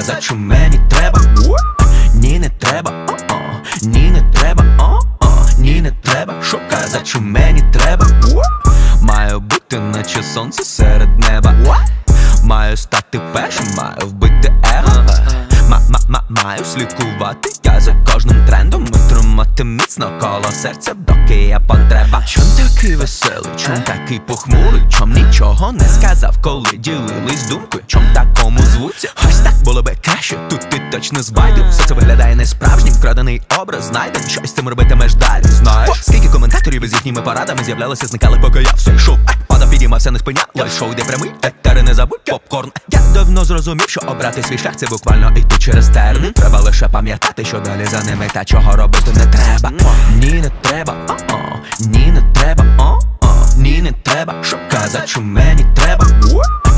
казать, що мені треба. Ні, не треба, ні, не треба, ні, не треба, що казать, що мені треба. Маю бути наче сонце серед неба. Маю стати першим, маю вбити его. Маю слідкувати я за кожним трендом і тримати міцно коло серця, доки є потреба. Чом такий веселий, чом такий похмурий, чом нічого не сказав, коли ділились думкою, чом такому звуться? Ось так було би краще, тут ти точно збайдив. Все це виглядає несправжнім, вкрадений образ знайден. Що з цим робитимеш далі, знаєш? Скільки коментаторів із їхніми порадами з'являлися, зникали, поки я все йшов. Падав, підіймався, не спинялось, шоу йде прямий, етери не забудь, попкорн. Я давно зрозумів, що обрати свій шлях — це буквально йти через терни. Треба лише пам'ятати, що далі за ними та чого робити не треба. Ні, не треба, ні, не треба, ні, не треба, що казать, що мені треба.